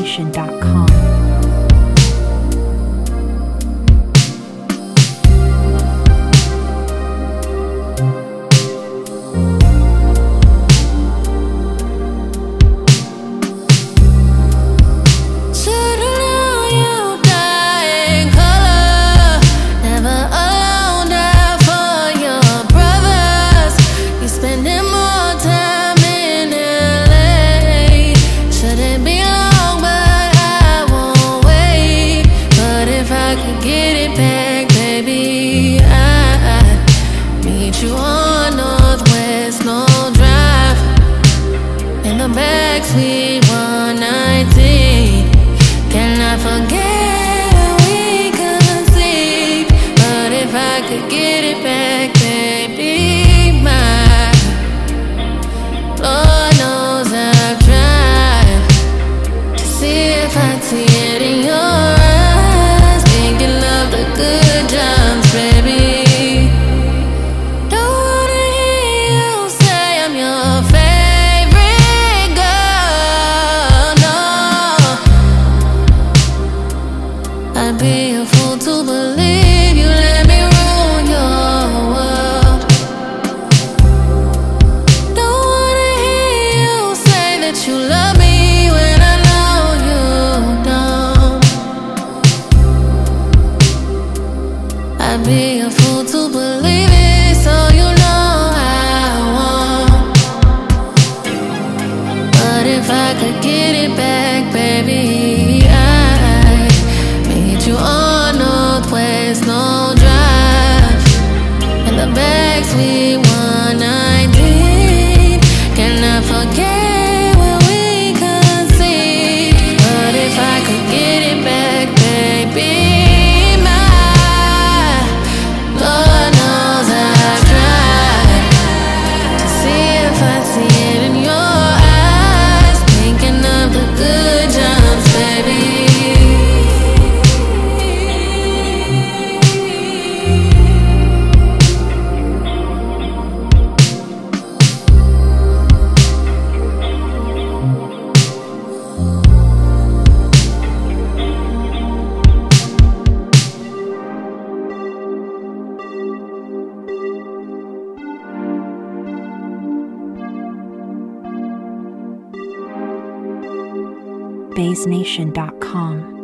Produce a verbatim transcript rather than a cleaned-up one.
bassnation dot com. Backstreet one nineteen. Can I forget we couldn't sleep? But if I could get it back, baby, my Lord knows I've tried to see if I see it in your eyes. Thinking of the good times, baby. I'd be a fool to believe you let me ruin your world. Don't wanna hear you say that you love me when I know you don't. I'd be a fool to believe it, so you know I won't. But if I could get it back, baby, you on Northwest, no drive, in the backstreet one nineteen. Can I forget when we could see? But if I could get it back, baby, my Lord knows I've tried to see if I see it in your eyes. Thinking of the good times, baby. bassnation dot com.